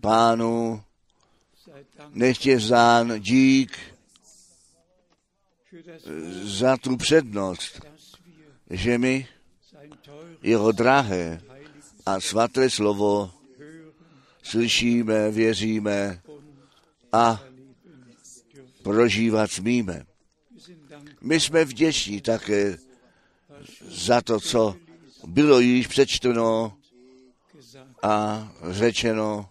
Pánu nech je vzdán dík za tu přednost, že my jeho drahé a svaté slovo slyšíme, věříme a prožívat smíme. My jsme vděční také za to, co bylo již přečteno a řečeno.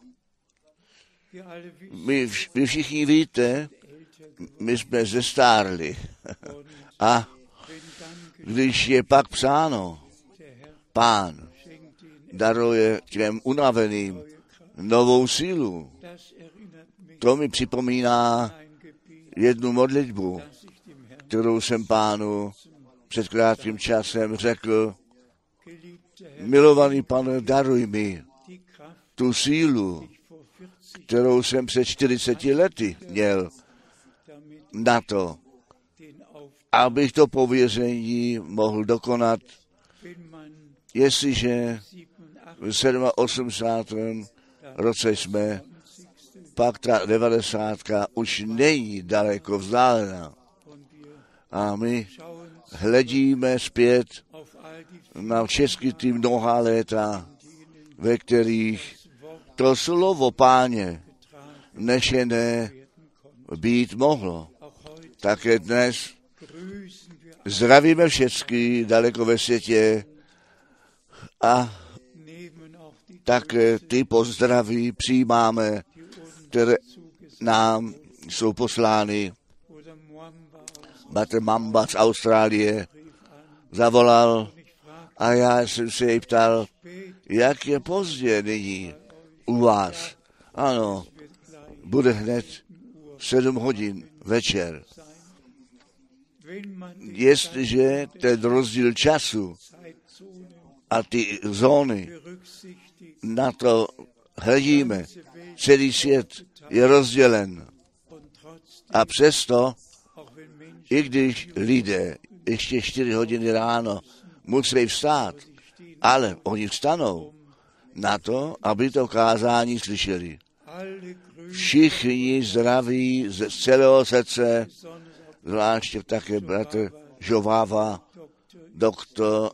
Vy všichni víte, my jsme zestárli. A když je pak psáno, Pán daruje těm unaveným novou sílu, to mi připomíná jednu modlitbu, kterou jsem Pánu před krátkým časem řekl: milovaný Pane, daruj mi tu sílu, kterou jsem před 40 lety měl na to, abych to pověření mohl dokonat, jestliže v 87. roce jsme, pak ta 90. už není daleko vzdálená. A my hledíme zpět na všechny ty mnoha léta, ve kterých to slovo Páně nešené být mohlo. Také dnes zdravíme všechny daleko ve světě a také ty pozdraví přijímáme, které nám jsou poslány. Bratr Mamba z Austrálie zavolal a já jsem se jej ptal, jak je pozdě nyní u vás. Ano, bude hned 7 hodin večer. Jestliže ten rozdíl času a ty zóny, na to hledíme, celý svět je rozdělen. A přesto, i když lidé ještě 4 hodiny ráno musí vstát, ale oni vstanou na to, aby to kázání slyšeli. Všichni zdraví z celého srdce, zvláště také bratr Žováva, doktor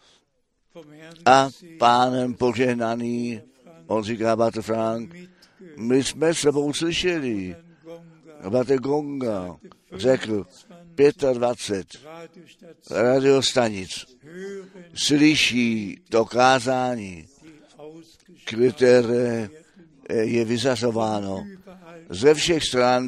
a Pánem požehnaný, on říká bratr Frank, my jsme sebou slyšeli. Bratr Gonga řekl, 25 radiostanic slyší to kázání, které je vyzařováno. Ze všech stran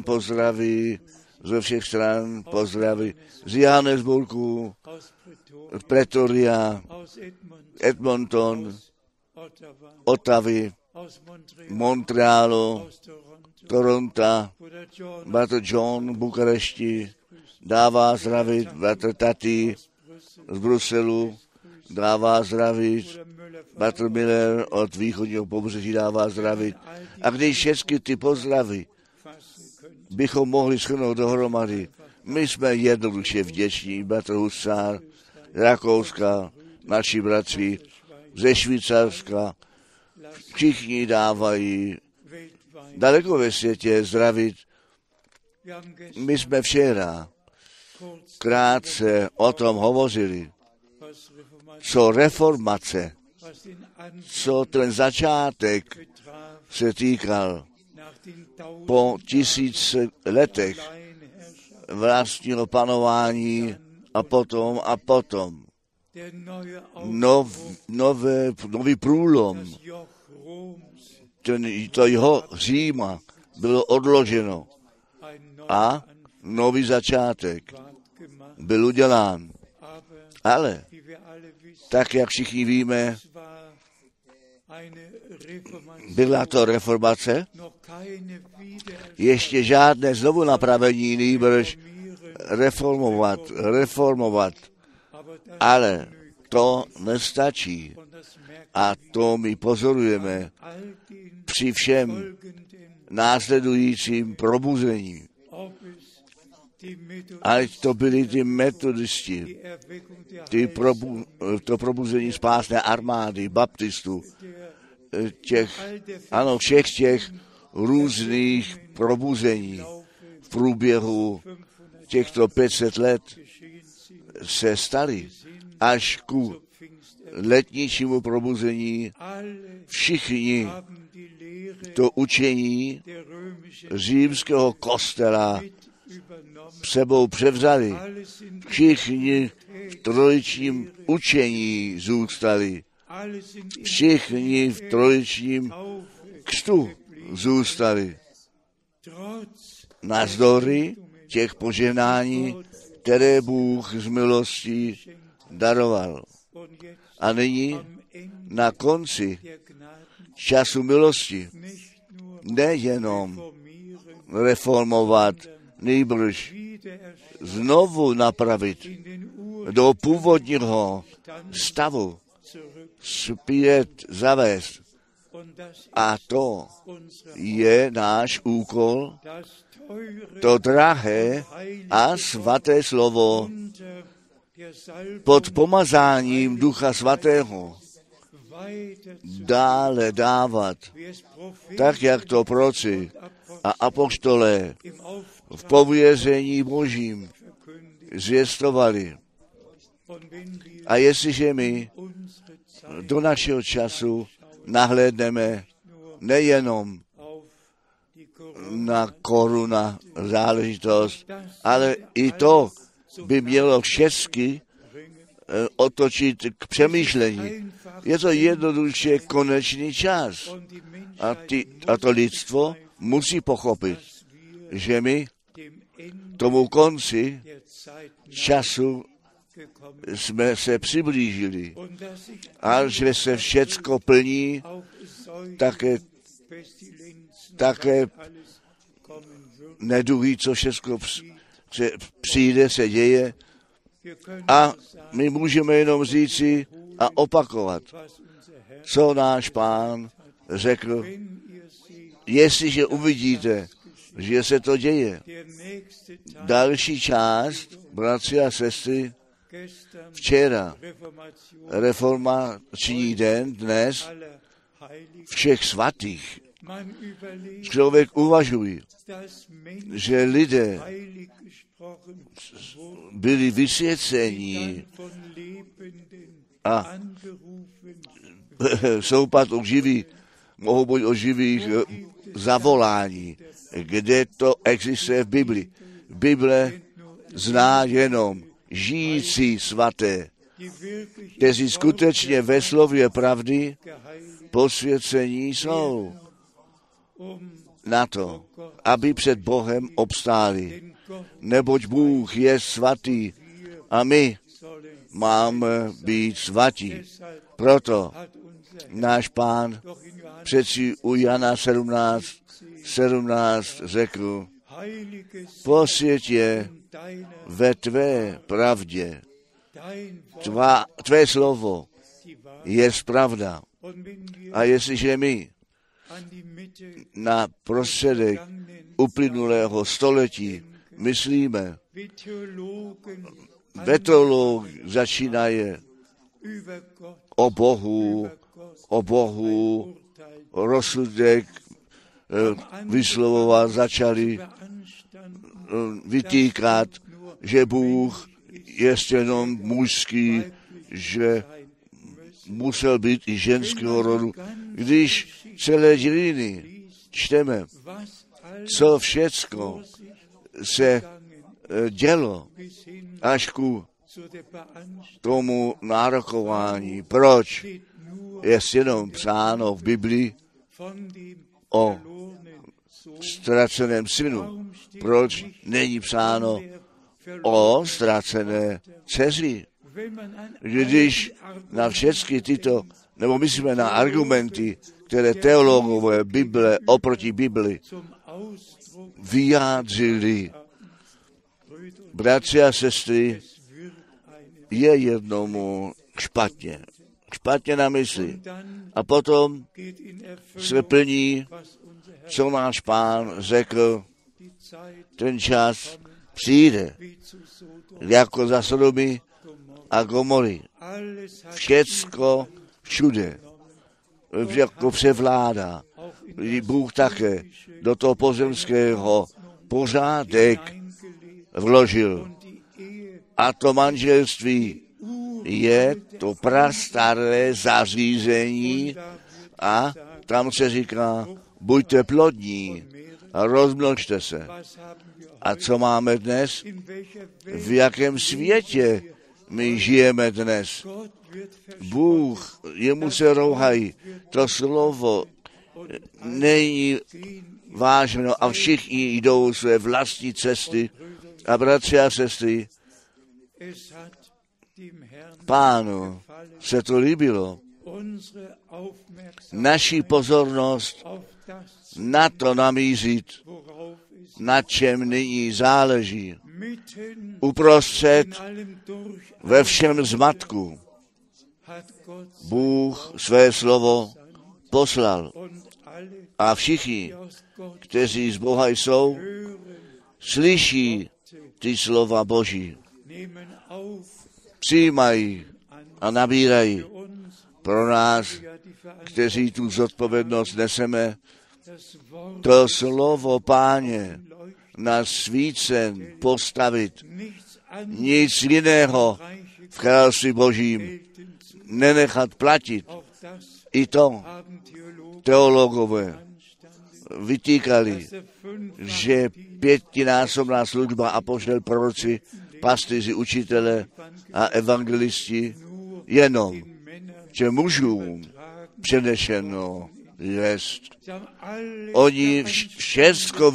pozdraví, z Johannesburgu, Pretoria, Edmonton, Ottavy, Montrealu, Toronto, bratr John v Bukarešti, dává zdravit, bratr Tati z Bruselu, dává zdravit, bratr Miller od východního pobřeží dává zdravit. A když všechny ty pozdravy bychom mohli shrnout dohromady, my jsme jednoduše vděční, bratr Husár, Rakouska, naši bratři ze Švýcarska, všichni dávají daleko ve světě zdravit. My jsme včera krátce o tom hovořili, co reformace, co ten začátek se týkal po 1000 letech vlastního panování a potom nový průlom, to jeho Říma bylo odloženo a nový začátek byl udělán. Ale, tak jak všichni víme, byla to reformace, ještě žádné znovu napravení, nýbrž reformovat. Ale to nestačí. A to my pozorujeme při všem následujícím probuzení. Ať to byli ty metodisti, to probuzení spásné armády, baptistů, všech těch různých probuzení v průběhu těchto 500 let se staly až ku letničímu probuzení. Všichni to učení římského kostela sebou převzali. Všichni v trojičním učení zůstali. Všichni v trojičním křtu zůstali. Navzdory těch požehnání, které Bůh z milostí daroval. A nyní na konci času milosti nejenom reformovat, nýbrž znovu napravit do původního stavu, zpět zavést. A to je náš úkol, to drahé a svaté slovo pod pomazáním Ducha Svatého dále dávat, tak jak to proroci a apoštolé v pověření Božím zvěstovali. A jestliže my do našeho času nahlédneme nejenom na koruna záležitost, ale i to by mělo všechny otočit k přemýšlení. Je to jednoduše konečný čas. A to lidstvo musí pochopit, že my tomu konci času jsme se přiblížili. A že se všecko plní, také neduhy, co všecko přijde, se děje. A my můžeme jenom říci a opakovat, co náš Pán řekl. Jestliže uvidíte, že se to děje. Další část, bratři a sestry, včera, reformační den, dnes, všech svatých. Člověk uvažuje, že lidé byli vysvěceni a jsou pak živí, mohou být o živých zavolání, kde to existuje v Bibli. Bible zná jenom žijící svaté, kteří skutečně ve slově pravdy posvěcení jsou na to, aby před Bohem obstáli. Neboť Bůh je svatý a my máme být svatí. Proto náš Pán přeci u Jana 17 řekl, posvěť je ve tvé pravdě. Tvé slovo je pravda. A jestliže my na prostředek uplynulého století myslíme, teolog začínaje o Bohu rozsudek vyslovovat, začali vytýkat, že Bůh je jenom mužský, že musel být i ženského rodu. Když celé dějiny čteme, co všecko se dělo až ku tomu nárokování. Proč je jenom psáno v Biblii o ztraceném synu? Proč není psáno o ztracené dceři? Když na všechny tyto, nebo myslíme na argumenty, které teologové Bible oproti Bibli vyjádřili, bratři a sestry, je jednomu špatně na mysli. A potom se plní, co náš Pán řekl, ten čas přijde, jako za Sodomy a Gomory. Všecko všude jako převládá. Bůh také do toho pozemského pořádek vložil. A to manželství je to prastaré zařízení a tam se říká, buďte plodní a rozmnožte se. A co máme dnes? V jakém světě my žijeme dnes? Bůh, jemu se rouhají. To slovo není vážno a všichni jdou své vlastní cesty. A bratři a sestry, Pánu se to líbilo. Naši pozornost na to namířit, na čem nyní záleží. Uprostřed ve všem zmatku Bůh své slovo poslal. A všichni, kteří z Boha jsou, slyší ty slova Boží. Přijímají a nabírají. Pro nás, kteří tu zodpovědnost neseme, to slovo Páně na svícen postavit. Nic jiného v království Božím nenechat platit. I to teologové vytýkali, že 5násobná služba apoštol, proroci, pastýři, učitele a evangelisti jenom, že mužům předešeno jest. Oni všecko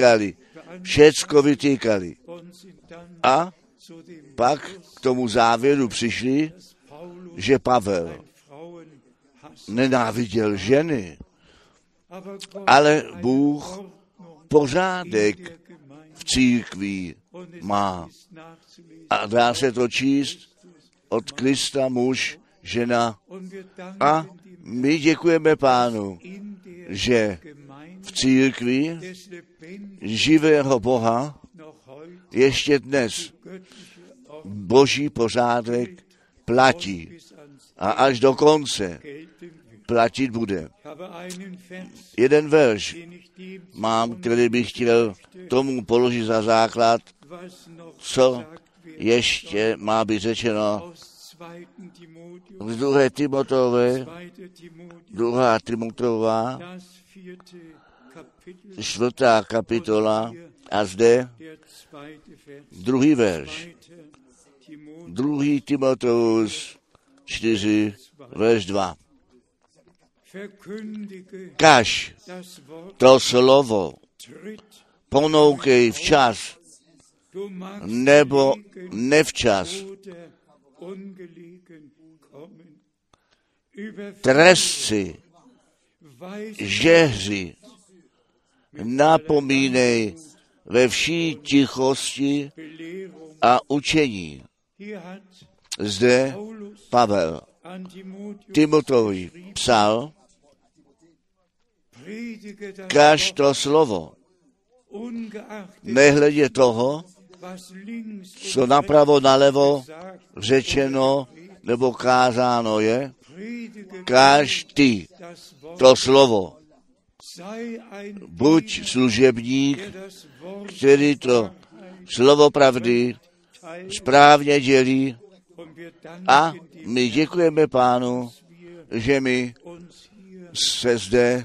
vytýkali. A pak k tomu závěru přišli, že Pavel nenáviděl ženy, ale Bůh pořádek v církvi má. A dá se to číst od Krista muž, žena. A my děkujeme Pánu, že v církvi živého Boha ještě dnes Boží pořádek platí a až do konce platit bude. Jeden verš mám, který bych chtěl tomu položit za základ, co ještě má být řečeno z 2. Timoteové, 2. Timoteová, 4. kapitola a zde 2. verš. 2. Timoteus 4, verš 2. Kaž to slovo ponoukej včas nebo nevčas. Trestci, žehři, napomínej ve vší tichosti a učení. Zde Pavel Timoteovi psal, kaž to slovo, nehledě toho, co napravo nalevo řečeno nebo kázáno je, kaž ty to slovo. Buď služebník, který to slovo pravdy správně dělí, a my děkujeme Pánu, že my se zde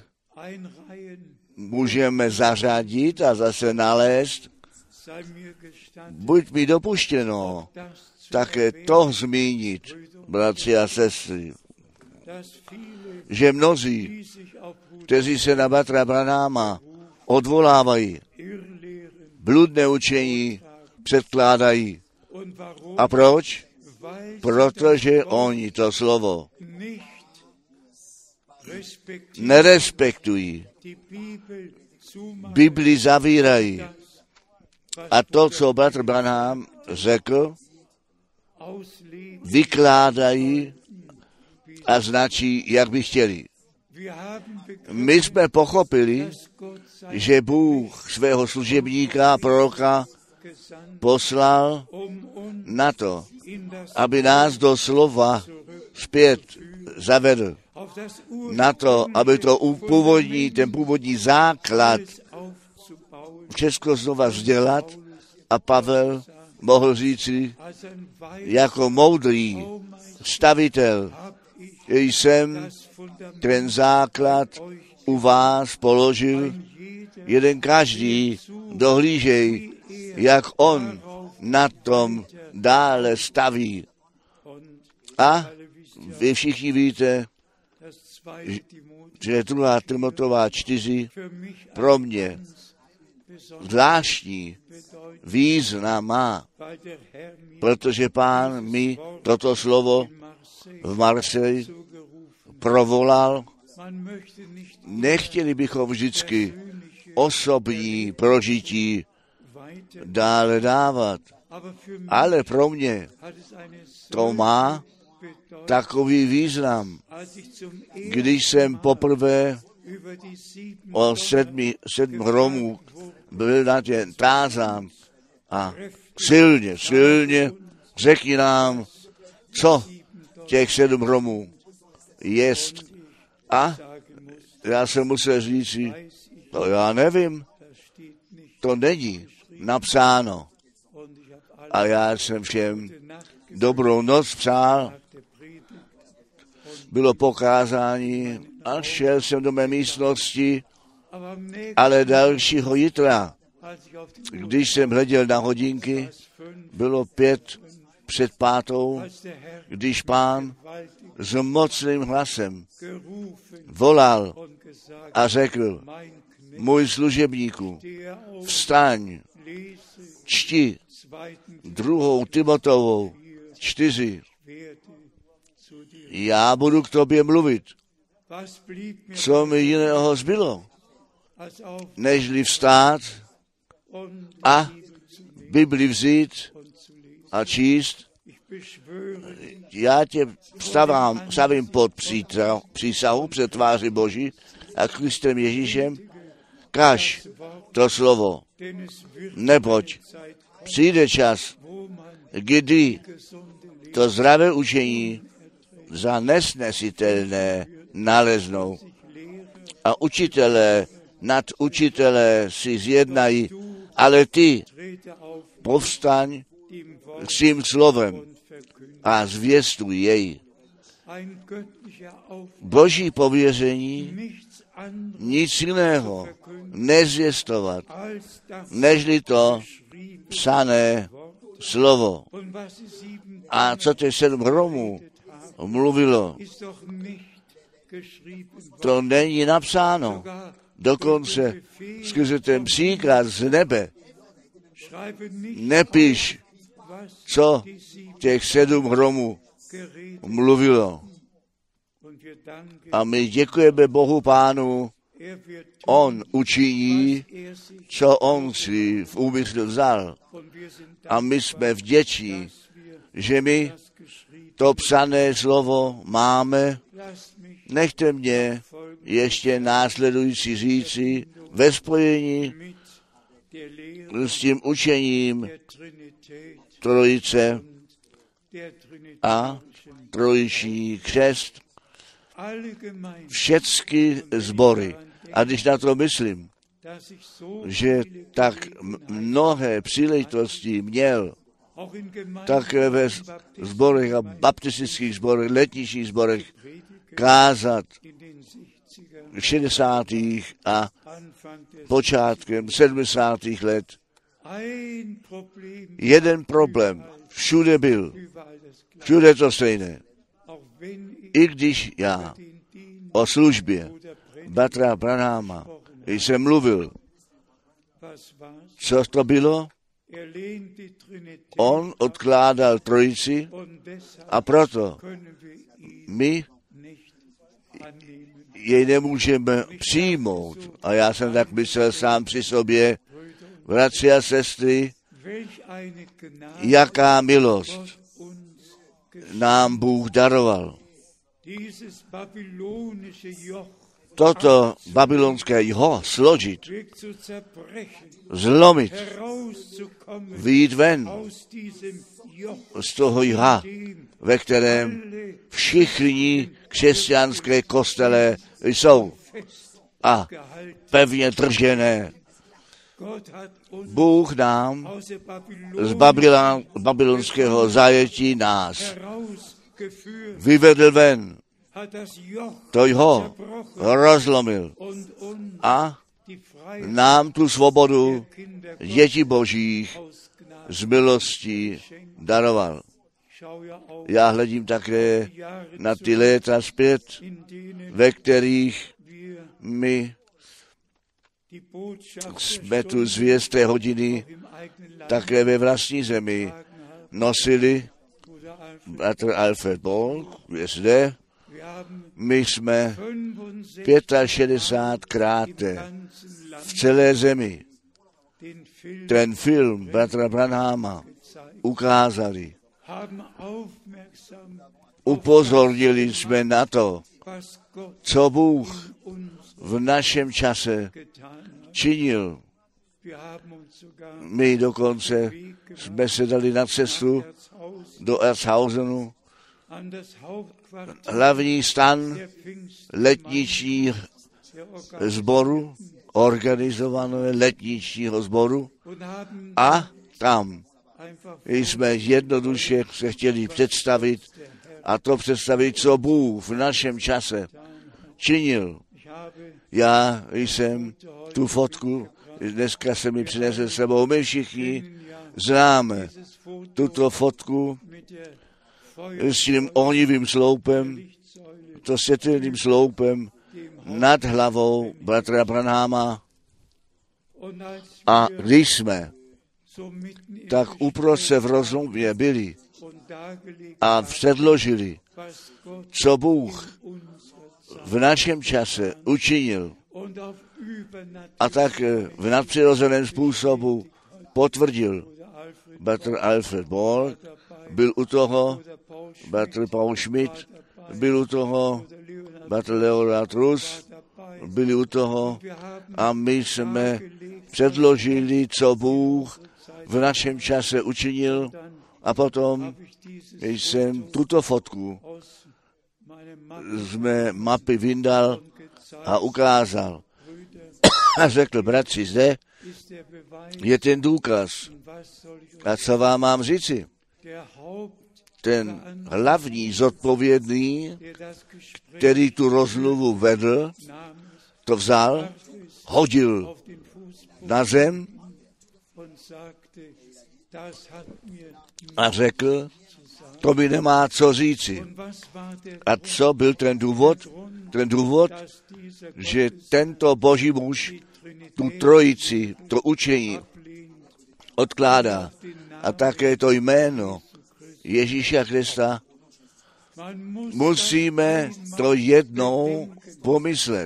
můžeme zařadit a zase nalézt. Buď mi dopuštěno také to zmínit, bratři a sestry, že mnozí, kteří se na bratra Branáma odvolávají, bludné učení předkládají. A proč? Protože oni to slovo nerespektují. Bibli zavírají. A to, co bratr Branham řekl, vykládají a značí, jak by chtěli. My jsme pochopili, že Bůh svého služebníka, proroka, poslal na to, aby nás do slova zpět zavedl. na to, aby to ten původní základ všechno znova vzdělat, a Pavel mohl říci, jako moudrý stavitel, jsem ten základ u vás položil, jeden každý dohlížej, jak on na tom dále staví. A vy všichni víte, že 2. Timoteova 4 pro mě zvláštní význam má, protože Pán mi toto slovo v Marseille provolal. Nechtěli bychom vždycky osobní prožití dále dávat, ale pro mě to má takový význam. Když jsem poprvé o 7 Romů byl na tě tázán a silně řekni nám, co těch 7 Romů jest. A já jsem musel říct, to já nevím, to není napsáno. A já jsem všem dobrou noc přál, bylo pokázání a šel jsem do mé místnosti, ale dalšího jitra, když jsem hleděl na hodinky, bylo 5:05, když Pán s mocným hlasem volal a řekl, můj služebníku, vstaň, čti 2. Timoteovou 4. Já budu k tobě mluvit. Co mi jiného zbylo, nežli vstát a Bibli vzít a číst. Já tě stavím pod přísahu před tváři Boží a Kristem Ježíšem, kaž to slovo, neboť přijde čas, kdy to zdravé učení za nesnesitelné naleznou a učitelé nad učitelé si zjednají, ale ty povstaň s tím slovem a zvěstuj jej. Boží pověření nic jiného nezvěstovat, nežli to psané slovo. A co těch 7 Romů mluvilo, to není napsáno. Dokonce skrze ten příklad z nebe nepiš, co těch 7 Romů mluvilo. A my děkujeme Bohu Pánu, on učiní, co on si v úmyslu vzal. A my jsme vděční, že my to psané slovo máme. Nechte mě ještě následující říci ve spojení s tím učením Trojice a trojiční křest, všechny sbory. A když na to myslím, že tak mnohé příležitosti měl, také ve sborech a baptistických sborech, letničních sborech kázat v 60. a počátkem 70. let. Jeden problém všude byl, všude to stejné. I když já o službě bratra Branhama jsem mluvil, co to bylo? On odkládal trojici a proto my jej nemůžeme přijmout. A já jsem tak myslel sám při sobě, bratři a sestry, jaká milost nám Bůh daroval. Toto babylonské jho složit, zlomit, vyjít ven z toho jha, ve kterém všichni, křesťanské kostele jsou a pevně držené. Bůh nám z babylonského zajetí nás vyvedl ven, to ho rozlomil a nám tu svobodu dětí božích z milostí daroval. Já hledím také na ty léta zpět, ve kterých my jsme tu zvěst té hodiny také ve vlastní zemi nosili. Bratr Alfred Borg je zde. My jsme 65krát v celé zemi ten film bratra Branhama ukázali. Upozornili jsme na to, co Bůh v našem čase činil. My dokonce jsme se dali na cestu do Erzhausenu, hlavní stan letničního sboru, organizovaného letničního sboru, a tam jsme jednoduše se chtěli představit, a to představit, co Bůh v našem čase činil. Já jsem tu fotku, dneska se mi přinesl s sebou, my všichni známe tuto fotku s tím ohnivým sloupem, to světelným sloupem nad hlavou bratra Branhama. A když jsme tak uprostřed v rozlomě byli a předložili, co Bůh v našem čase učinil, a tak v nadpřirozeném způsobu potvrdil. Bratr Alfred Borg byl u toho, bratr Paul Schmidt byl u toho, bratr Leonard Rus byli u toho, a my jsme předložili, co Bůh v našem čase učinil, a potom jsem tuto fotku z mé mapy vyndal a ukázal. A řekl, bratři, zde je ten důkaz. A co vám mám říci? Ten hlavní zodpovědný, který tu rozmluvu vedl, to vzal, hodil na zem a řekl, to mi nemá co říci. A co byl ten důvod? Ten důvod, že tento boží muž tu trojici, to učení odkládá, a také to jméno Ježíše Krista, musíme to jednou pomyslet.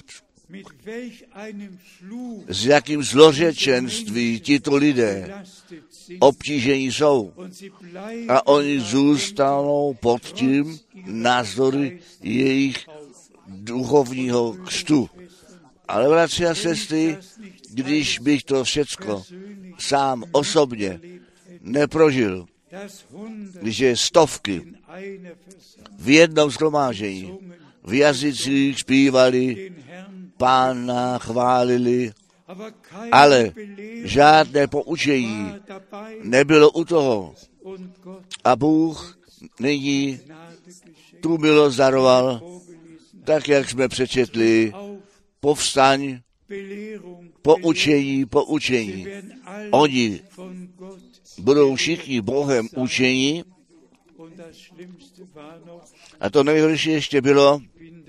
S jakým zlořečenství tito lidé obtížení jsou. A oni zůstanou pod tím názory jejich duchovního křtu. Ale bratři a sestry, když bych to všecko sám osobně neprožil, když je stovky v jednom shromáždění v jazycích zpívali, Pána chválili, ale žádné poučení nebylo u toho. A Bůh nyní tu milost daroval, tak jak jsme přečetli, povstaň, poučení. Oni budou všichni Bohem učení. A to nejhorší ještě bylo,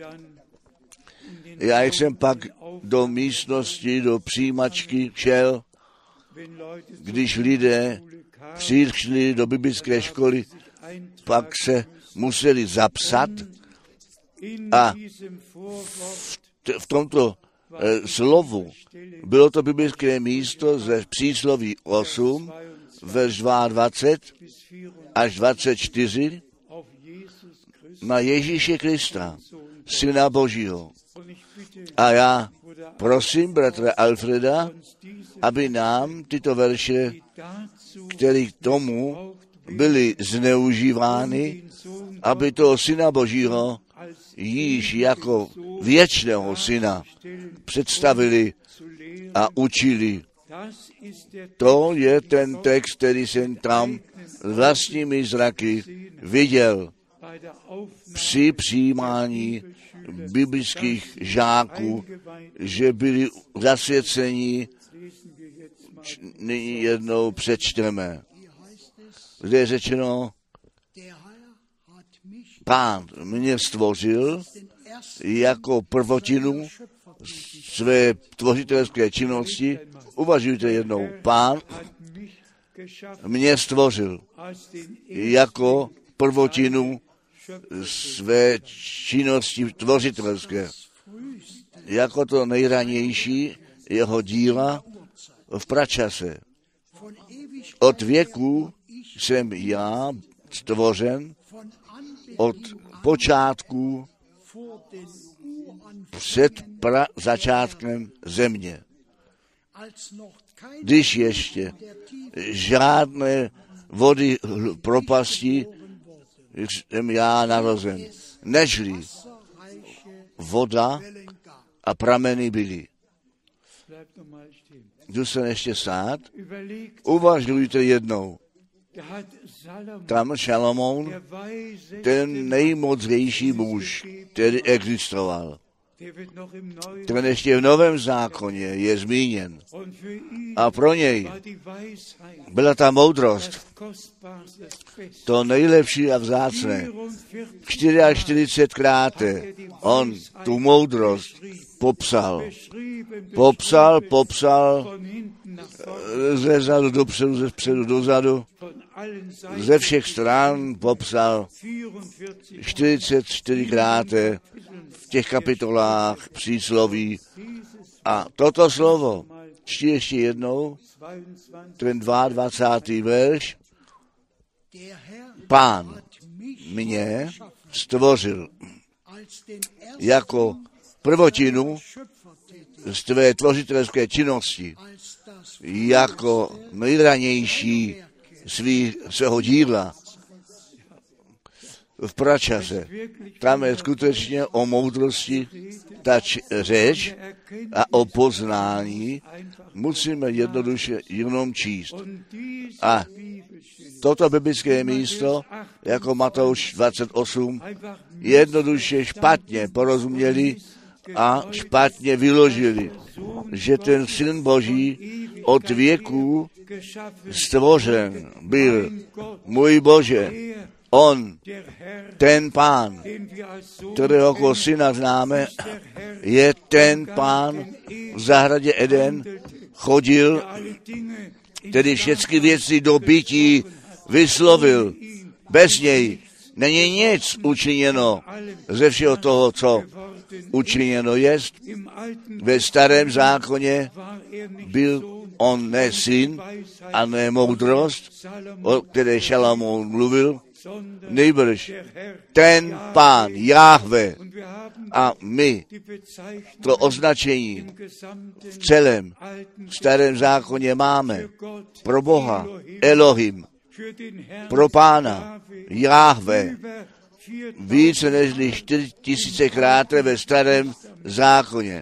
já jsem pak do místnosti, do přijímačky šel, když lidé přišli do biblické školy, pak se museli zapsat a v tomto slovu bylo to biblické místo ze přísloví 8, verš 22 až 24, na Ježíše Krista, Syna Božího. A já prosím bratra Alfreda, aby nám tyto verše, které k tomu byly zneužívány, aby toho Syna Božího již jako věčného syna představili a učili. To je ten text, který jsem tam vlastními zraky viděl při přijímání biblických žáků, že byli zasvěceni. Nyní jednou přečteme, kde je řečeno, Pán mě stvořil jako prvotinu své tvořitelské činnosti. Uvažujte jednou, Pán mě stvořil jako prvotinu své činnosti tvořitelské, jako to nejranější jeho díla v pračase. Od věku jsem já stvořen, od počátku před začátkem země. Když ještě žádné vody propasti jsem já narozen, nežli voda a prameny byly. Jdu se ještě stát, uvažujte jednou. Tam Šalamoun, ten nejmocnější muž, který existoval, ten ještě v Novém zákoně je zmíněn. A pro něj byla ta moudrost, to nejlepší a vzácné. 44krát on tu moudrost popsal ze zadu dopředu, ze vpředu dozadu, ze všech stran popsal 44krát v těch kapitolách přísloví. A toto slovo, čti ještě jednou, ten 22. verš, Pán mě stvořil jako prvotinu z tvé tvořitelské činnosti, jako nejranější svého díla v pračase. Tam je skutečně o moudrosti ta řeč a o poznání musíme jednoduše jenom číst. A toto biblické místo, jako Matouš 28, jednoduše špatně porozuměli a špatně vyložili, že ten Syn Boží od věku stvořen byl. Můj Bože, on, ten Pán, kterého jako syna známe, je ten Pán v zahradě Eden, chodil, tedy všechny věci do bytí vyslovil. Bez něj není nic učiněno ze všeho toho, co učiněno jest. Ve starém zákoně byl on ne syn a ne moudrost, o které Šalamoun mluvil, nejbrž ten Pán, Jahve. A my to označení v celém starém zákoně máme pro Boha, Elohim, pro Pána, Jahve, více než 4000krát ve starém zákoně.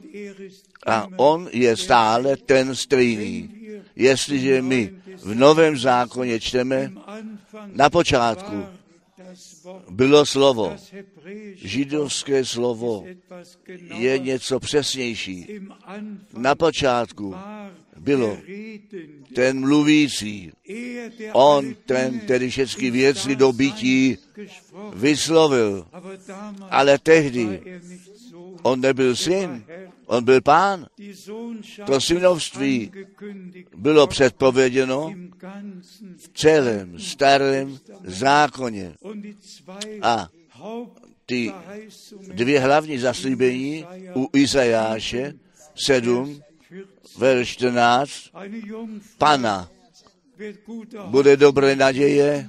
A on je stále ten stejný. Jestliže my v Novém zákoně čteme, na počátku bylo slovo. Židovské slovo je něco přesnější. Na počátku bylo ten mluvící. On ten, který všechny věci do bytí vyslovil. Ale tehdy on nebyl syn, on byl Pán. To synovství bylo předpověděno v celém starém zákoně. A ty dvě hlavní zaslíbení u Izajáše 7, verš 14, Pana bude dobré naděje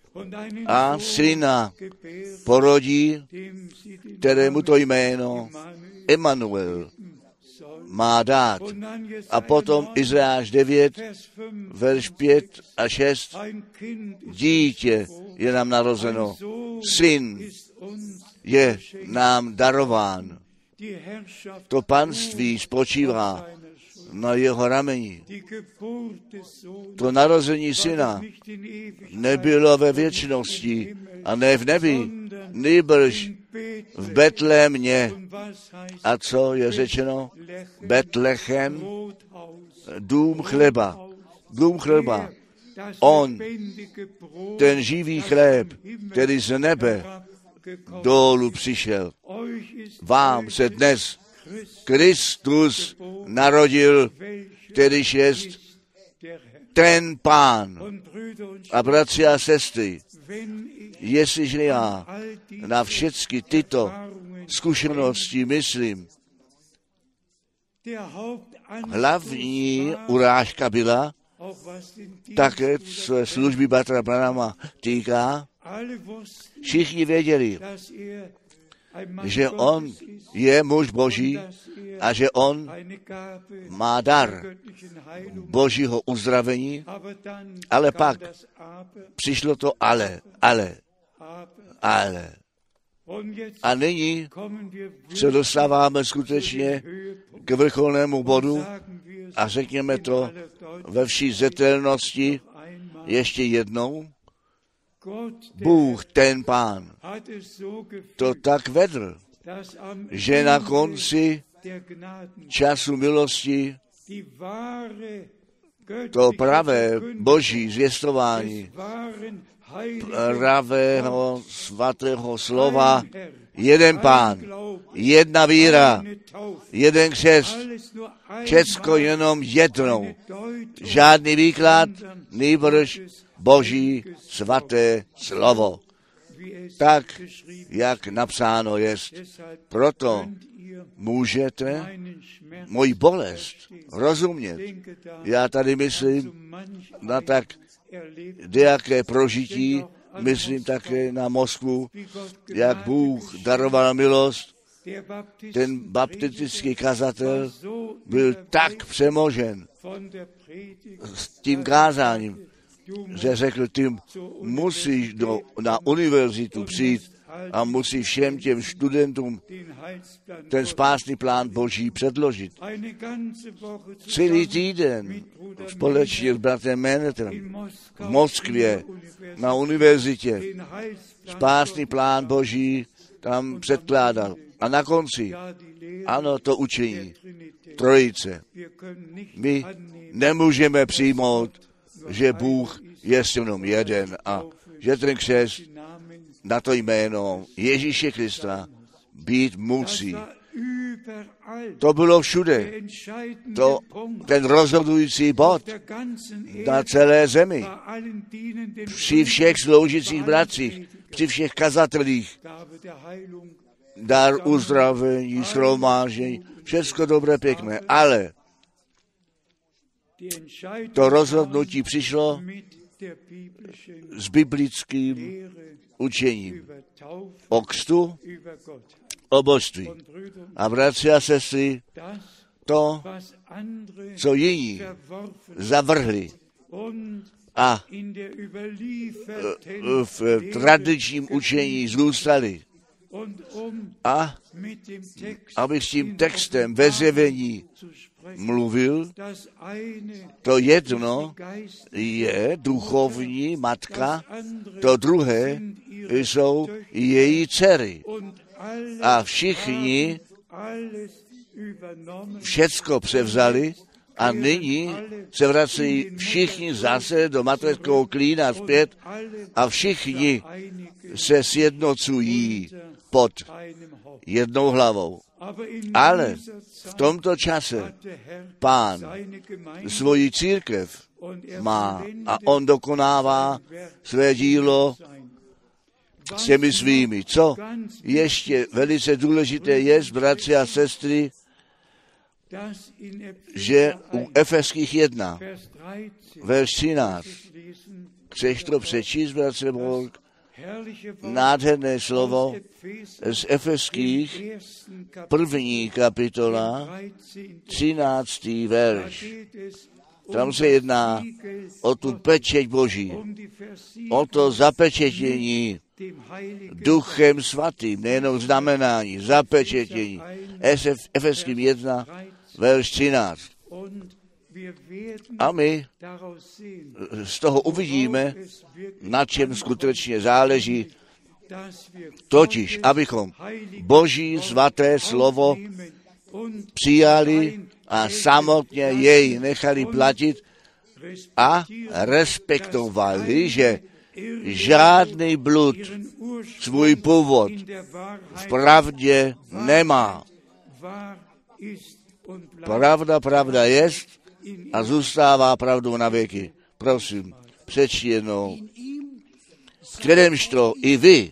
a syna porodí, kterému to jméno Emanuel má dát. A potom Izajáš 9, verš 5 a 6, dítě je nám narozeno, syn je nám darován. To panství spočívá na jeho rameni. To narození syna nebylo ve věčnosti a ne v nebi, nýbrž v Betlémě. A co je řečeno? Betlechem, dům chleba. Dům chleba. On, ten živý chléb, který z nebe dolů přišel. Vám se dnes Kristus narodil, kterýž jest ten Pán. A bratři a sestry, jestliže já na všechny tyto zkušenosti myslím, hlavní urážka byla, také co se služby bratra Branhama týká, všichni věděli, že on je muž Boží a že on má dar Božího uzdravení, ale pak přišlo to ale. A nyní se dostáváme skutečně k vrcholnému bodu a řekněme to ve vší zřetelnosti ještě jednou. Bůh, ten Pán, to tak vedl, že na konci času milosti to pravé Boží zvěstování, pravého svatého slova, jeden Pán, jedna víra, jeden křest, všecko jenom jednou. Žádný výklad, nýbrž Boží svaté slovo. Tak, jak napsáno jest. Proto můžete moji bolest rozumět. Já tady myslím na tak dejaké prožití, myslím také na Moskvu, jak Bůh daroval milost. Ten baptistický kazatel byl tak přemožen s tím kázáním, že řekl, ty musíš na univerzitu přijít a musí všem těm studentům ten spásný plán Boží předložit. Celý týden společně s bratrem Menetrem v Moskvě na univerzitě spásný plán Boží tam předkládal. A na konci, ano, to učení Trojice. My nemůžeme přijmout, že Bůh je jenom jeden a že ten křest na to jméno Ježíše Krista být musí. To bylo všude. Ten rozhodující bod na celé zemi. Při všech sloužících bratřích, při všech kazatelích. Dar uzdravení, shromáždění, všecko dobré, pěkné, ale to rozhodnutí přišlo s biblickým učením o křtu, o božství. A bratři a sestry, to, co jiní zavrhli a v tradičním učení zůstali, a abych s tím textem ve zjevení mluvil, to jedno je duchovní matka, to druhé jsou její dcery. A všichni všecko převzali a nyní se vrací všichni zase do mateřského klína zpět a všichni se sjednocují pod jednou hlavou. Ale v tomto čase Pán svoji církev má a on dokonává své dílo s těmi svými. Co ještě velice důležité je, bratři a sestry, že u Efeských 1, verš 13, chceš to přečíst, bratře Borg? Nádherné slovo z Efeských 1. kapitola, 13. verš. Tam se jedná o tu pečeť Boží, o to zapečetění Duchem svatým, nejenom znamenání, zapečetění. Efeským 1, verš 13. A my z toho uvidíme, na čem skutečně záleží, totiž, abychom Boží svaté slovo přijali a samotně jej nechali platit a respektovali, že žádný blud svůj původ v pravdě nemá. Pravda jest a zůstává pravdou na věky. Prosím, přečti jednou. V kterémžto i vy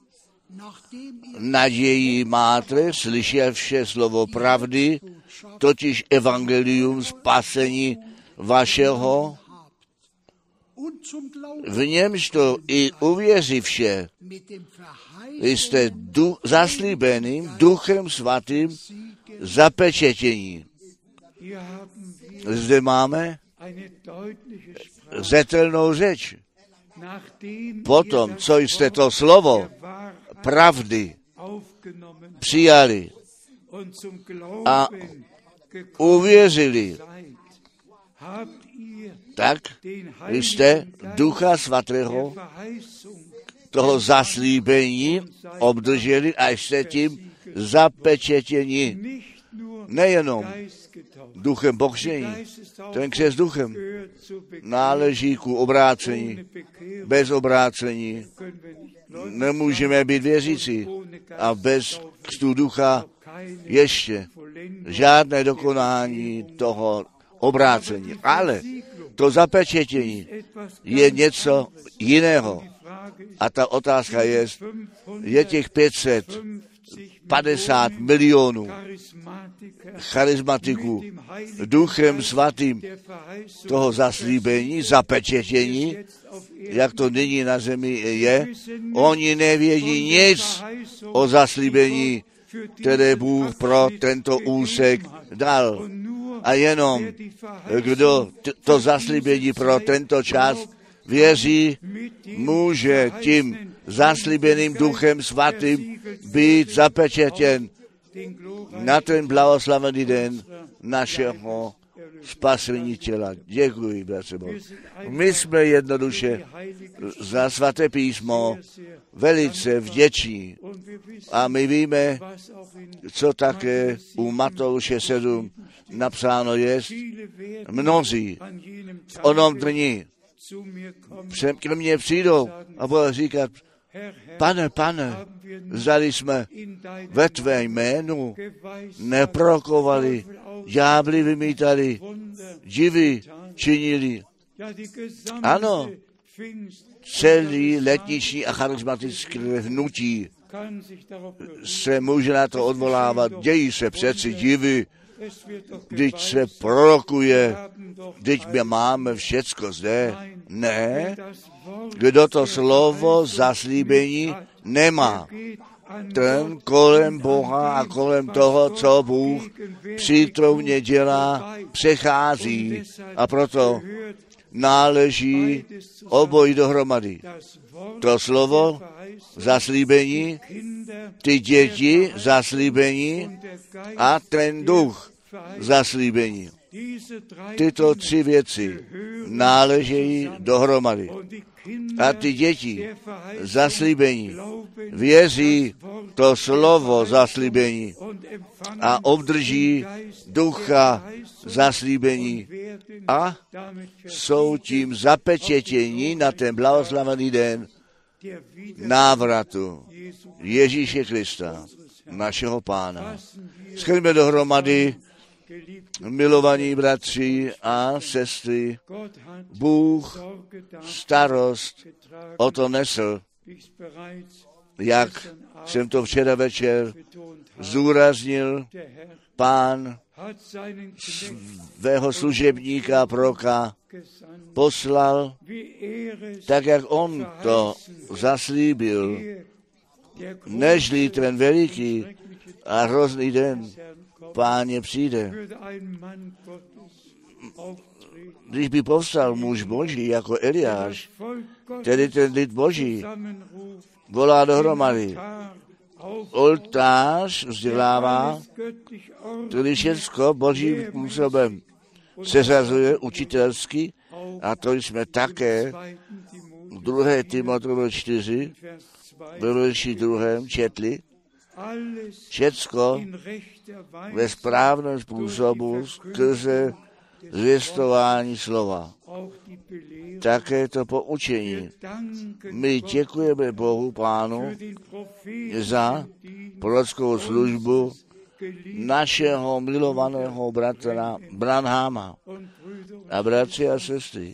naději máte, slyševše slovo pravdy, totiž evangelium spasení vašeho, v němž to i uvěřivše jste zaslíbeným Duchem svatým zapečetění. Zde máme zetelnou řeč. Potom, co jste to slovo pravdy přijali a uvěřili, tak jste Ducha svatého, toho zaslíbení obdrželi a jste tím zapečetěni. Nejenom duchem pokřtění. Ten křest duchem náleží ku obrácení. Bez obrácení nemůžeme být věřící. A bez křtu ducha ještě žádné dokonání toho obrácení. Ale to zapečetění je něco jiného. A ta otázka je těch 550 milionů charismatiků Duchem svatým toho zaslíbení, zapečetění, jak to nyní na zemi je, oni nevědí nic o zaslíbení, které Bůh pro tento úsek dal. A jenom kdo to zaslíbení pro tento čas věří, může tím zaslíbeným Duchem svatým být zapečetěn na ten blahoslavený den našeho spasení těla. Děkuji, bratře Bože. My jsme jednoduše za svaté písmo velice vděční. A my víme, co také u Matouše 7 napsáno je, mnozí v onom dni ke mně přijdou a budou říkat, Pane, zdali jsme ve tvé jménu neprokovali, ďábly vymítali, divy činili. Ano, celý letniční a charismatické hnutí se může na to odvolávat. Dějí se přeci divy, vždyť se prorokuje, vždyť my máme všecko zde. Ne, kdo to slovo zaslíbení nemá, ten kolem Boha a kolem toho, co Bůh přítomně dělá, přechází. A proto náleží obojí dohromady. To slovo zaslíbení, ty děti zaslíbení a ten duch zaslíbení. Tyto tři věci náležejí dohromady. A ty děti zaslíbení věří to slovo zaslíbení a obdrží ducha zaslíbení a jsou tím zapečetění na ten blahoslavený den návratu Ježíše Krista, našeho Pána. Shrňme dohromady, milovaní bratři a sestry, Bůh starost o to nesl, jak jsem to včera večer zdůraznil, Pán svého služebníka proroka poslal, tak jak on to zaslíbil, nežli ten veliký a hrozný den Páně přijde. Když by povstal muž Boží jako Eliáš, tedy ten lid Boží, volá dohromady. Oltář vzdělává, který všechno božím způsobem seřazuje učitelsky, a to jsme také v 2. Timoteovi 4 ve verši 2. četli. Všecko ve správném způsobu skrze zvěstování slova. Také to poučení. My děkujeme Bohu Pánu za prorockou službu našeho milovaného bratra Branhama. A bratři a sestry,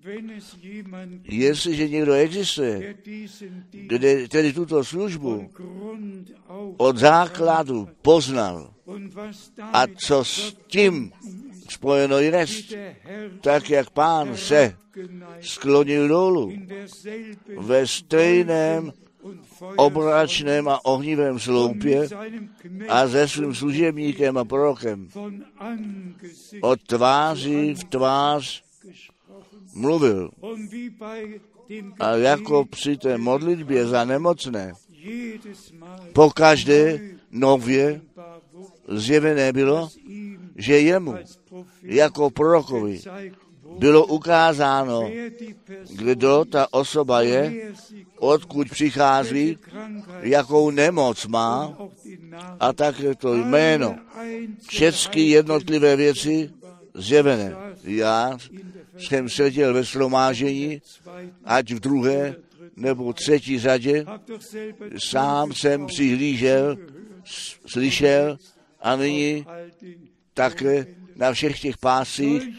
jestliže někdo existuje, který tuto službu od základu poznal a co s tím spojeno je, tak jak Pán se sklonil dolů ve stejném obračném a ohnivém sloupě a se svým služebníkem a prorokem od tváří v tvář mluvil. A jako při té modlitbě za nemocné pokaždé nově zjevené bylo, že jemu jako prorokovi bylo ukázáno, kdo ta osoba je, odkud přichází, jakou nemoc má a také to jméno. Všechny jednotlivé věci zjevené. Já jsem seděl ve shromáždění, ať v 2. nebo 3. řadě, sám jsem přihlížel, slyšel a nyní také na všech těch pásích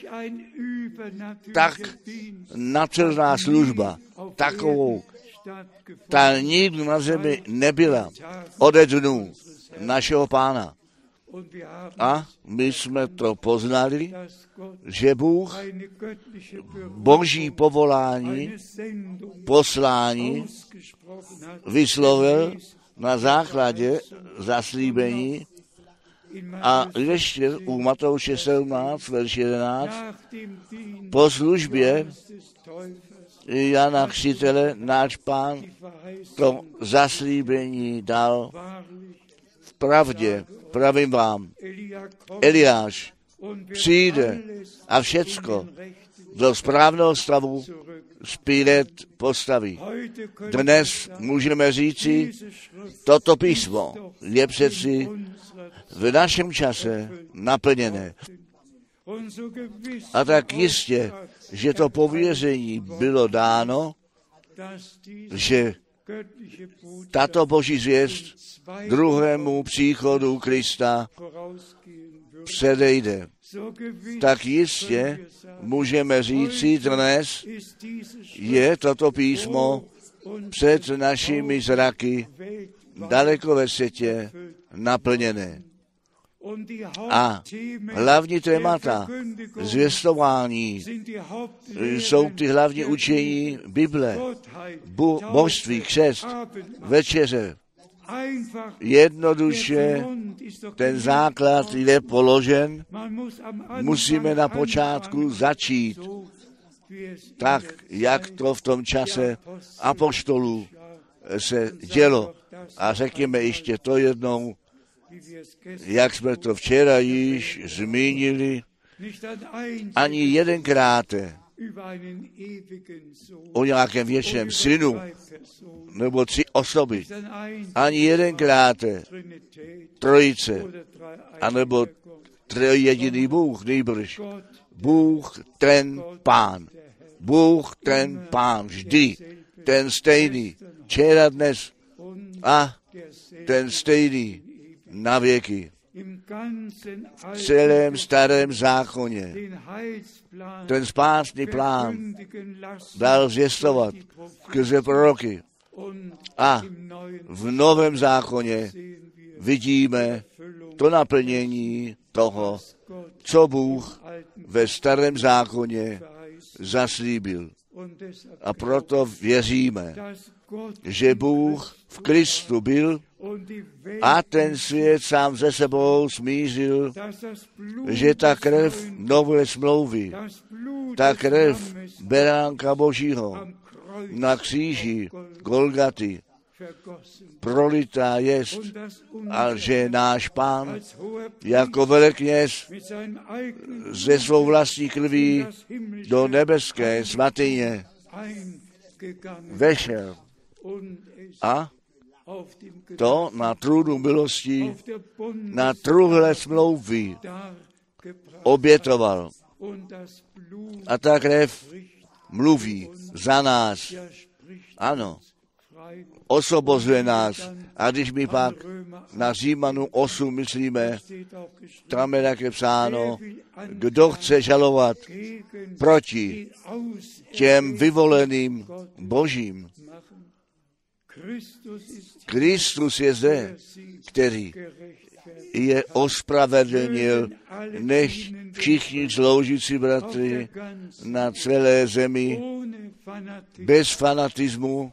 tak nadpřirozená služba, takovou, ta nikdy na zemi nebyla ode dnů našeho Pána. A my jsme to poznali, že Bůh boží povolání, poslání vyslovil na základě zaslíbení. A ještě u Matouše 17, verš 11, po službě Jana Křtitele náš Pán to zaslíbení dal v pravdě. Pravím vám, Eliáš přijde a všecko do správného stavu zpět postaví. Dnes můžeme říci, toto písmo je přeci v našem čase naplněné. A tak jistě, že to pověření bylo dáno, že tato boží zvěst druhému příchodu Krista předejde. Tak jistě můžeme říci dnes, je toto písmo před našimi zraky daleko ve světě naplněné. A hlavní témata zvěstování jsou ty hlavní učení Bible, božství, křest, večeře. Jednoduše ten základ je položen, musíme na počátku začít tak, jak to v tom čase apoštolů se dělo. A řekněme ještě to jednou, jak jsme to včera již zmínili, ani jedenkrát o nějakém věčném synu nebo 3 osoby, ani jedenkrát trojice, anebo trojjediný Bůh, nejbrž. Bůh ten Pán. Bůh ten Pán, vždy ten stejný, včera, dnes a ten stejný na věky. V celém starém zákoně ten spásný plán dal zvěstovat skrze proroky. A v novém zákoně vidíme to naplnění toho, co Bůh ve starém zákoně zaslíbil. A proto věříme, že Bůh v Kristu byl a ten svět sám ze sebou smířil, že ta krev nové smlouvy, ta krev beránka Božího na kříži Golgaty prolitá jest, a že náš Pán jako velekněz ze svou vlastní krví do nebeské svatyně vešel a to na trůnu milosti, na truhle smlouvy obětoval. A ta krev mluví za nás. Ano, osvobozuje nás. A když my pak na Římanu 8 myslíme, tam je také psáno, kdo chce žalovat proti těm vyvoleným Božím. Kristus je zde, který je ospravedlnil, než všichni sloužící bratři na celé zemi bez fanatismu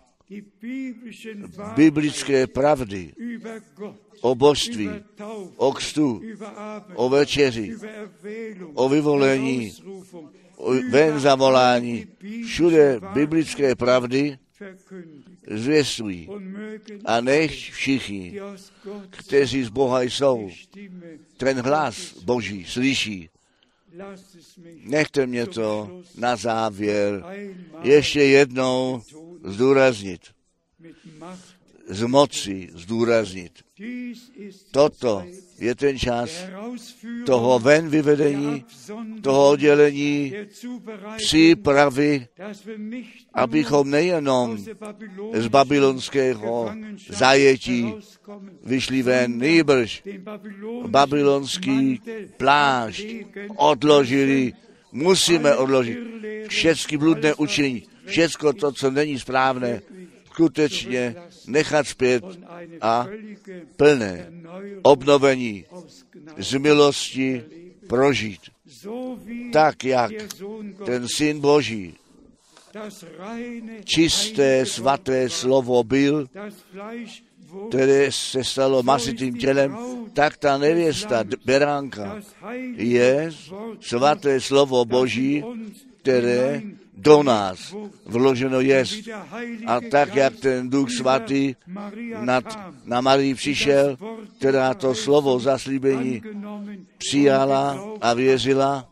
biblické pravdy o božství, o křtu, o večeři, o vyvolení, o ven zavolání, všude biblické pravdy zvěstují. A nech všichni, kteří z Boha jsou, ten hlas Boží slyší. Nechte mě to na závěr ještě jednou zdůraznit. Z moci zdůraznit. Toto je ten čas toho ven vyvedení, toho oddělení, přípravy, abychom nejenom z babylonského zajetí vyšli ven, nýbrž babylonský plášť odložili, musíme odložit všechny bludné učení, všecko to, co není správné, skutečně nechat zpět a plné obnovení z milosti prožít. Tak, jak ten Syn Boží, čisté, svaté slovo byl, které se stalo masitým tělem, tak ta nevěsta, beránka, je svaté slovo Boží, které do nás vloženo jest. A tak, jak ten Duch Svatý na Marii přišel, která to slovo zaslíbení přijala a věřila,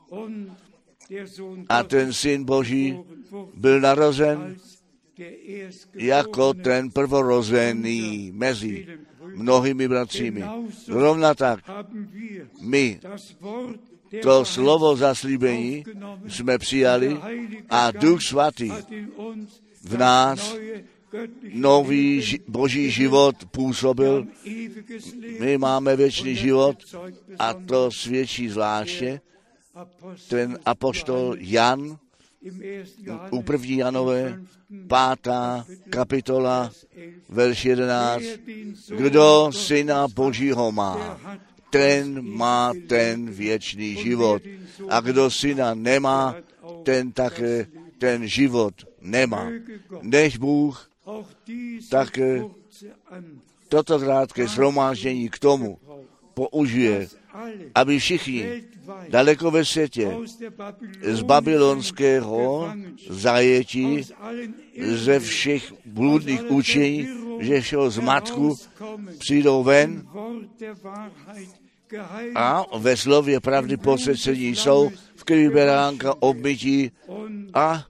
a ten Syn Boží byl narozen jako ten prvorozený mezi mnohými bratřími. Rovna tak my to slovo zaslíbení jsme přijali a Duch Svatý v nás nový Boží život působil. My máme věčný život a to svědčí zvláště ten apoštol Jan u 1. Janové 5. kapitola, verš 11. Kdo Syna Božího má, ten má ten věčný život. A kdo Syna nemá, ten také ten život nemá. Než Bůh také toto krátké shromáždění k tomu použije, aby všichni daleko ve světě z babylonského zajetí, ze všech bludných učení, že všeho zmatku přijdou ven a ve slově pravdy posvěcení jsou, v krvi beránka obmytí a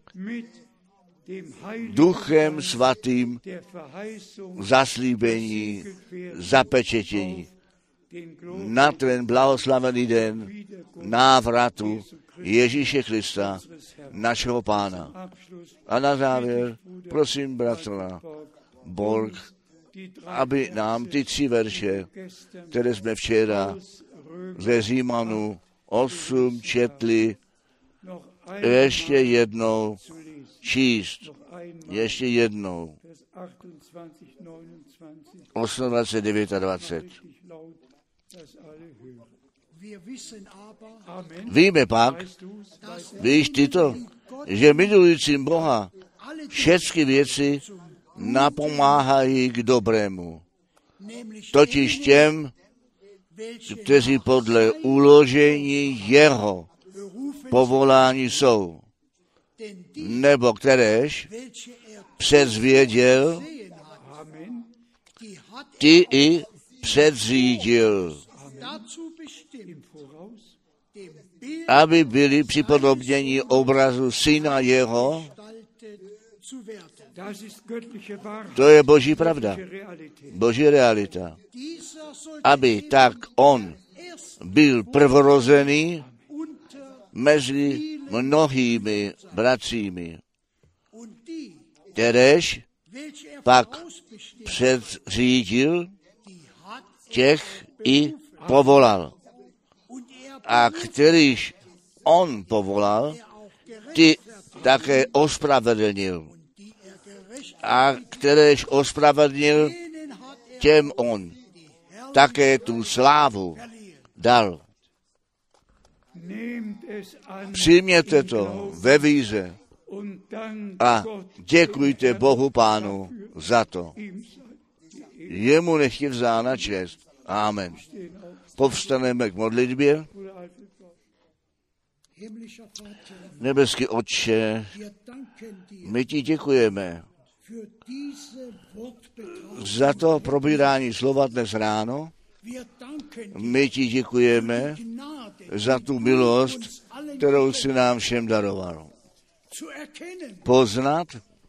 Duchem Svatým zaslíbení, zapečetění na ten blahoslavený den návratu Ježíše Krista, našeho Pána. A na závěr, prosím bratra Borg, aby nám ty 3 verše, které jsme včera ze Římanu 8 četli, ještě jednou číst. Ještě jednou. 28, 29. Víme pak, víš ty to, že milujícím Boha všechny věci napomáhají k dobrému. Totiž těm, kteří podle uložení jeho povolání jsou, nebo kteréž předzvěděl, ty i předřídil, aby byli připodobněni obrazu syna jeho. To je boží pravda, boží realita. Aby tak on byl prvorozený mezi mnohými bratřími, kteréž pak předřídil, těch i povolal. A kterýž on povolal, ty také ospravedlnil. A kteréž ospravedlnil, těm on také tu slávu dal. Přijměte to ve víře a děkujte Bohu Pánu za to. Jemu nech je vzána čest. Amen. Povstaneme k modlitbě. Nebeský Otče, my ti děkujeme za to probírání slova dnes ráno. My ti děkujeme za tu milost, kterou si nám všem daroval. Poznat,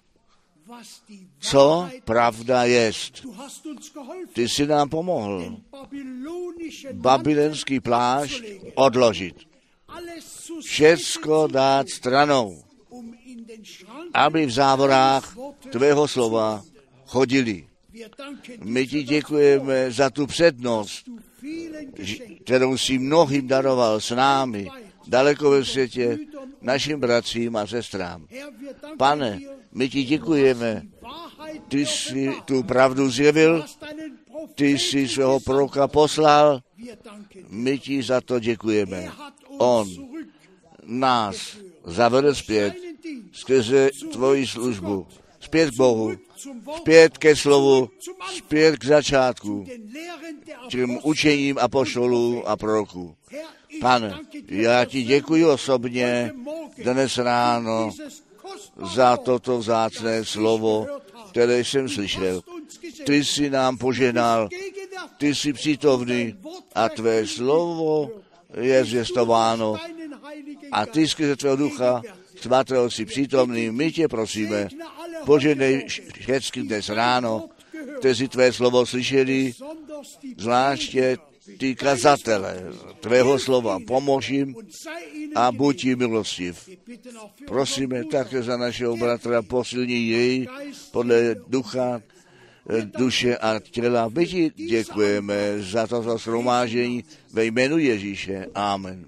co pravda jest. Ty jsi nám pomohl babylonský plášť odložit. Všecko dát stranou, aby v závorách tvého slova chodili. My ti děkujeme za tu přednost, kterou jsi mnohým daroval s námi, daleko ve světě, našim bratřím a sestrám. Pane, my ti děkujeme, ty jsi tu pravdu zjevil, ty jsi svého proroka poslal, my ti za to děkujeme. On nás zavedl zpět skrze tvoji službu, zpět k Bohu, zpět ke slovu, zpět k začátku, tím učením apoštolů a proroků. Pane, já ti děkuji osobně dnes ráno za toto vzácné slovo, které jsem slyšel. Ty jsi nám požehnal, ty jsi přítomný a tvé slovo je zvěstováno a ty skrze tvého ducha svatého jsi přítomný. My tě prosíme, požehnej všechny dnes ráno, kteří tvé slovo slyšeli, zvláště ty kazatele tvého slova. Pomož jim a buď jim milostiv. Prosíme také za našeho bratra, posilní jej podle ducha, duše a těla. My ti děkujeme za toto shromáždění ve jménu Ježíše. Amen.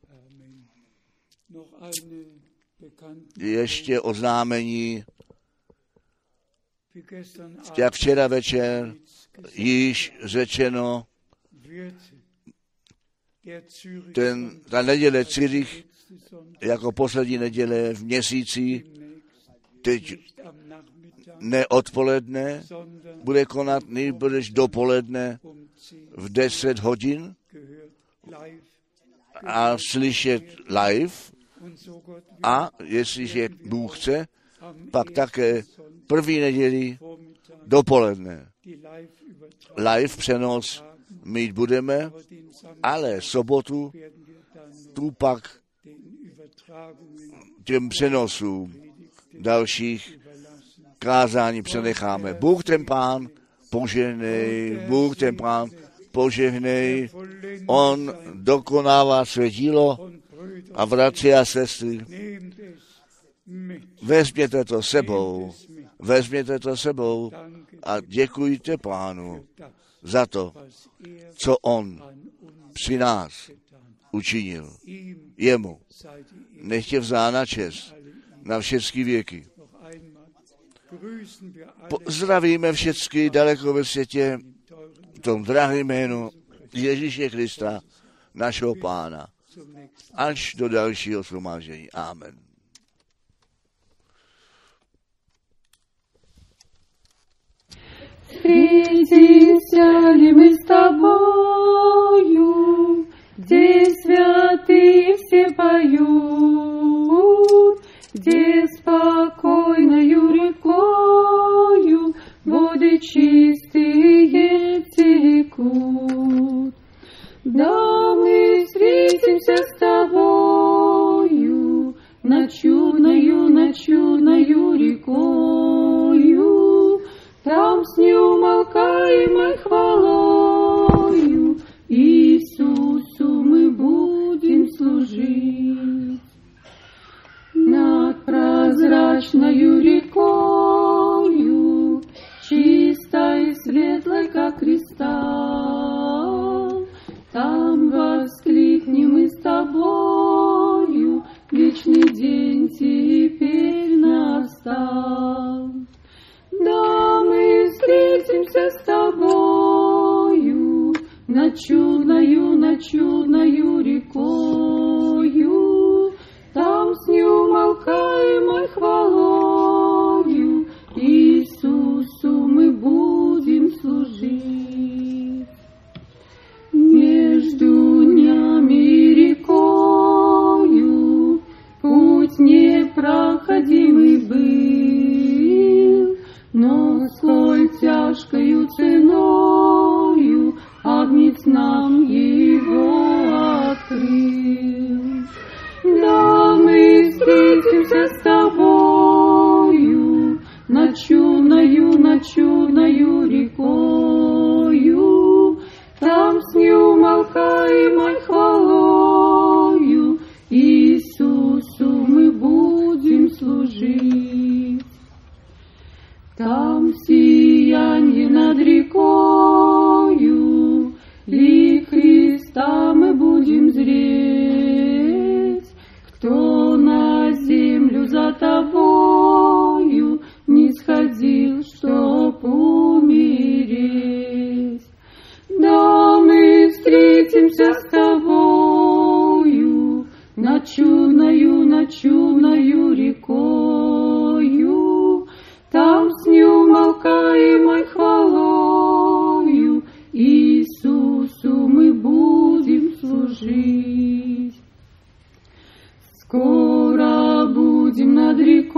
Ještě oznámení, jak včera večer již řečeno, ta neděle Zürich jako poslední neděle v měsíci, teď ne odpoledne, bude konat, nejbrž dopoledne v 10 hodin a slyšet live a jestliže Bůh chce, pak také první neděli dopoledne live přenos mít budeme, ale sobotu tu pak těm přenosům dalších kázání přenecháme. Bůh ten Pán požehnej, Bůh ten Pán požehnej, on dokonává své dílo a bratři a sestry, vezměte to sebou a děkujte Pánu za to, co on při nás učinil. Jemu nech je vzána čest na všechny věky. Zdravíme všechny daleko ve světě v tom drahém jménu Ježíše Krista, našeho Pána, až do dalšího shromáždění. Amen. Встретимся ли мы с тобою, где святые все поют, где спокойною рекою воды чистые Да, мы встретимся с тобою над чудною рекою, там с неумолкаемой хвалою Иисусу мы будем служить. Над прозрачною рекою, чистой и светлой, как кристалл, там воскликнем мы с тобою, вечный день теперь настал. Да, мы встретимся с тобою над чудною рекою, там с неумолкаемой хвалою Иисусу мы будем служить. Между днями и рекою путь непроходимый был, но сколь тяжкою ценою Агнец нам его открыл. Да, мы встретимся с тобою над чудною рекою, там с неумолкаемой хвалою Иисусу мы будем служить. Там сиянье над рекою, лик Христа мы будем зреть. Кто на землю за тобою не сходил, чтоб умереть? Да, мы встретимся с тобою над чудною рекою, там с неумолкаемой хвалою Иисусу мы будем служить. Скоро будем над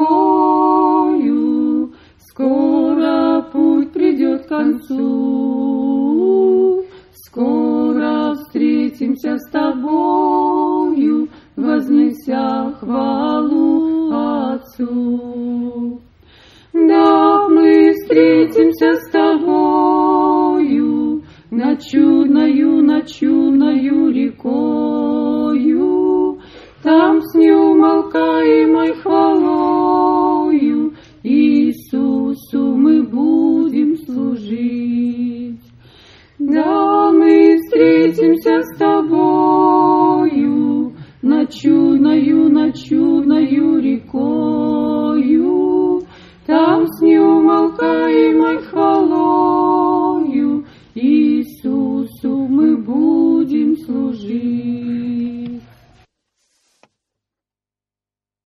рекою, скоро путь придет к концу, скоро встретимся с тобою, вознеся хвалу Отцу. Да, мы встретимся с тобою над чудною рекою, там с неумолкаемой хвалою Иисусу мы будем служить. Да, мы встретимся с тобою над чудною